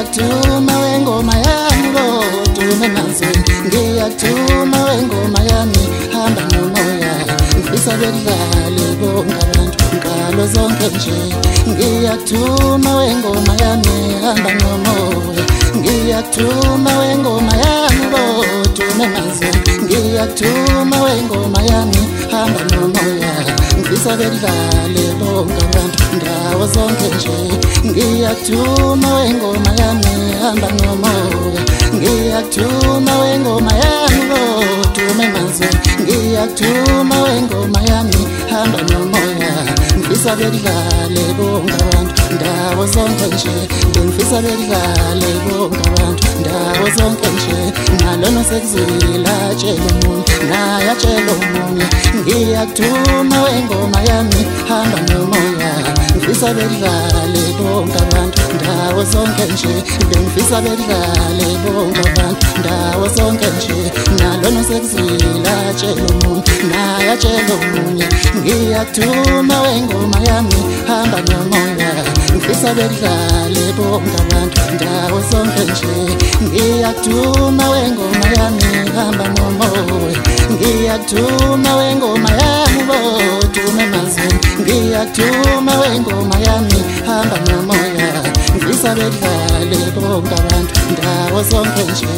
Ngiyakuthuma wengoma yami bodume emazweni, ngiyakuthuma wengoma yami hamba nomoya, ngifisa bedlale bonke abantu ngalo zonke nje. Ngiyakuthuma wengoma yami hamba nomoya, ngiyakuthuma wengoma yami bodume emazweni, ngiyakuthuma wengoma yami hamba nomoya, ngifisa bedlale bonke abantu ndawo zonke nje. Ngiyakuthuma wengoma yami hamba nomoya, ngiyakuthuma wengoma yami bodume emazweni, ngiyakuthuma wengoma yami hamba nomoya, ngifisa bedlale bonke abantu ndawo zonke nje. Ngifisa bedlale bonke abantu ndawo zonke nje. Nalona sekuzwile atshela omunye naye atshela omunye, ngiyakuthuma wengoma yami hamba nomoya, ngifisa bedlale bonke abantu ndawo zonke nje. Ngifisa bedlale bonke abantu ndawo zonke nje. Nalona sekuzwile atshela omunye naye atshela omunye, ngiyakuthuma wengoma yami hamba nomoya, ngifisa bedlale bonke abantu ndawo zonke nje. Ngiyakuthuma wengoma yami hamba nomoya, ngiyakuthuma wengoma yami bodume emazweni, ngiyakuthuma wengoma yami hamba nomoya, ngifisa bedlale bonke abantu ndawo zonke nje.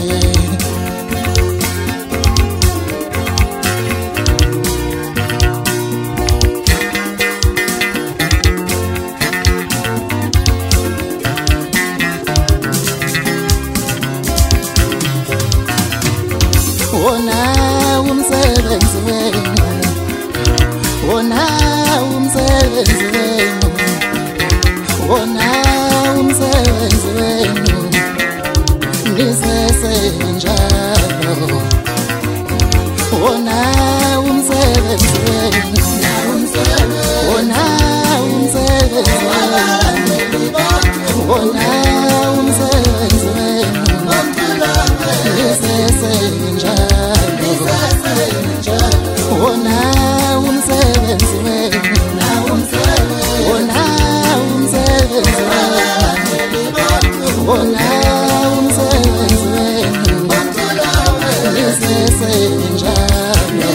Wona umsebenzi wenu, wona umsebenzi wenu, wona umsebenzi wenu, nisesenjalo. Wona umsebenzi wenu, wona umsebenzi wenu, wona umsebenzi wenu, nisesenjalo. Wona umsebenzi wenu, wona umsebenzi wenu, wona umsebenzi wenu, nisesenjalo.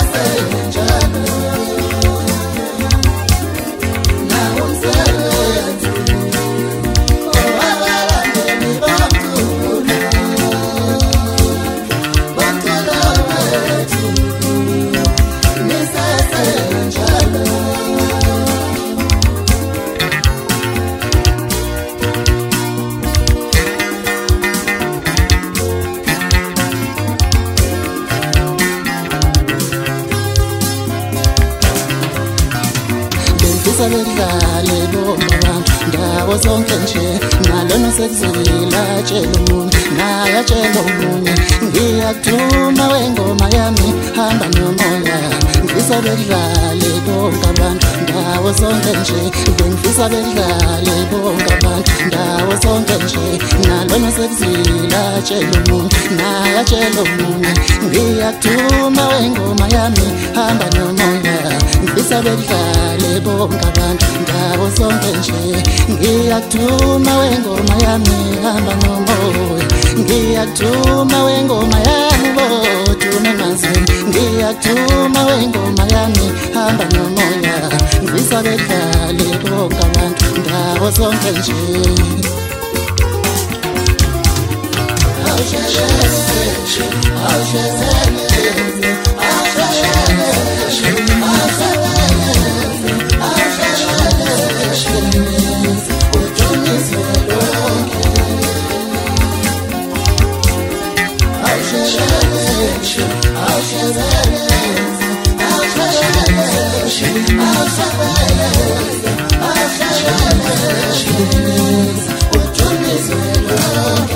Ngifisa bedlale bonke abantu ndawo zonke nje. Nalona sekuzwile atshela omunye naye atshela omunye, ngiyakuthuma wengoma yami hamba nomoya, ngifisa bedlale bonke abantu ndawo zonke nje. Ngifisa bedlale bonke abantu ndawo zonke nje. Nalona sekuzwile atshela omunye naye atshela omunye, ngiyakuthuma wengoma yami hamba nomoya, ngifisa bedlale bonke abantu ndawo zonke nje. Ngiyakuthuma wengoma yami hamba nomoya, ngiyakuthuma wengoma yami bodume emazweni, ngiyakuthuma wengoma yami hamba nomoya, ngifisa bedlale bonke abantu ndawo zonke nje.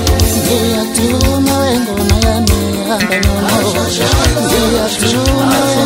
Ngiyakuthuma wengoma yami hamba nomoya, ngiyakuthuma